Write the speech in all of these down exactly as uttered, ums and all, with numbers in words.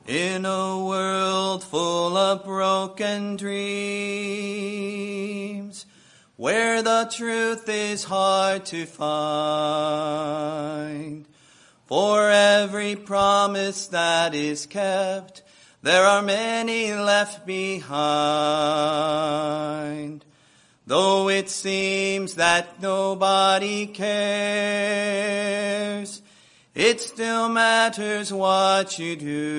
In a world full of broken dreams, where the truth is hard to find, for every promise that is kept, there are many left behind. Though it seems that nobody cares, it still matters what you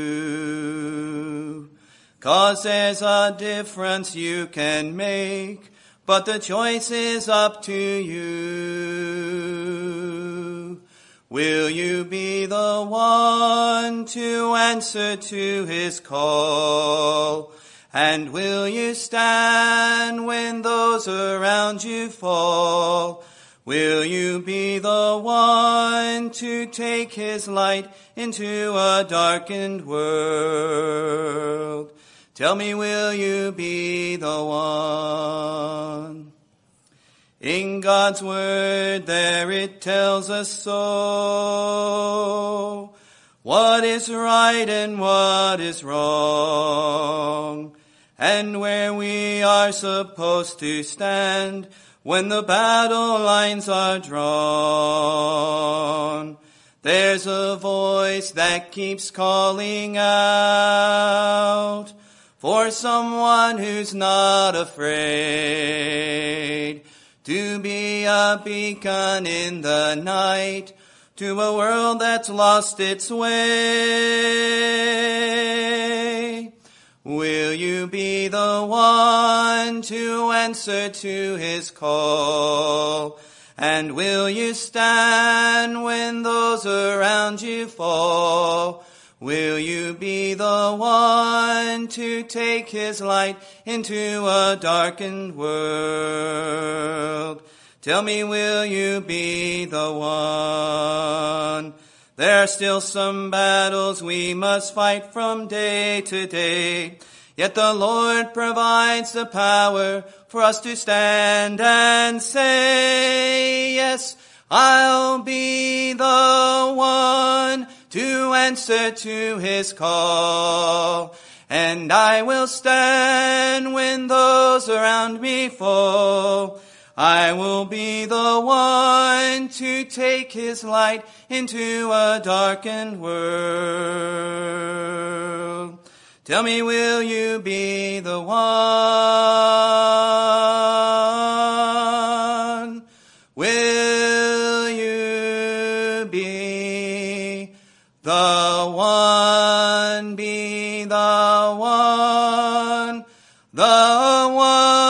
do. 'Cause there's a difference you can make, but the choice is up to you. Will you be the one to answer to his call? And will you stand when those around you fall? Will you be the one to take his light into a darkened world? Tell me, will you be the one? In God's word there it tells us so, what is right and what is wrong, and where we are supposed to stand when the battle lines are drawn. There's a voice that keeps calling out for someone who's not afraid to be a beacon in the night to a world that's lost its way. Will you be the one to answer to his call? And will you stand when those around you fall? Will you be the one to take his light into a darkened world? Tell me, will you be the one? There are still some battles we must fight from day to day, yet the Lord provides the power for us to stand and say, yes, I'll be the one to answer to his call, and I will stand when those around me fall. I will be the one to take his light into a darkened world. Tell me, will you be the one? Will you be the one, be the one, the one?